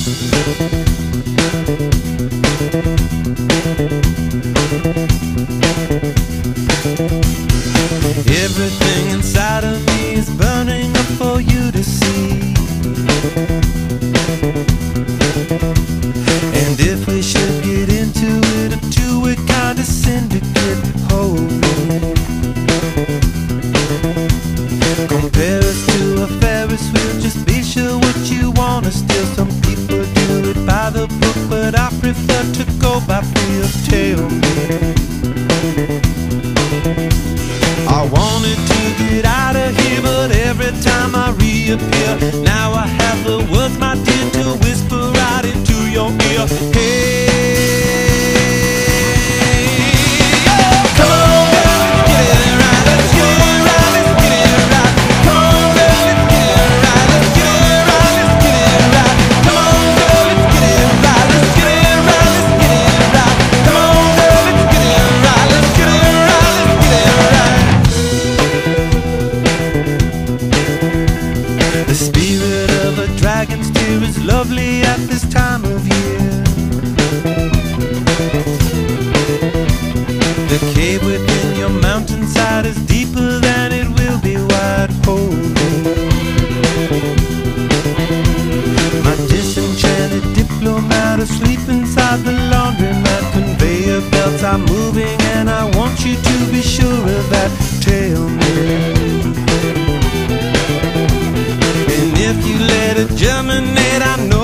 Everything inside of me is burning up for you to see. And if we should get into it, a two-way kind of syndicate, hold me. Compare us to a Ferris wheel, just be sure what you wanna steal. Some people do it by the book, but I prefer to go by feel. Tell me, I wanted to get out of here, but every time I reappear, now I have the words, my dear, to whisper right into your ear. Hey, oh, come on, girl, let's get it right, let's get it right, let's get it right. Come on, girl, let's get it right, let's get it right, let's get it right. Come on, girl, let's get it right, let's get it right, let's get it right. Come on, girl, let's get it right, let's get it right, let's get it right. The spirit of a dragon's tear is lovely at this time of year. The cave within your mountainside is deeper than it will be wide. Hold me. My disenchanted diplomat asleep inside the laundromat. Conveyor belts are moving and I want you to be sure of that. Tell me, if you let it germinate, I know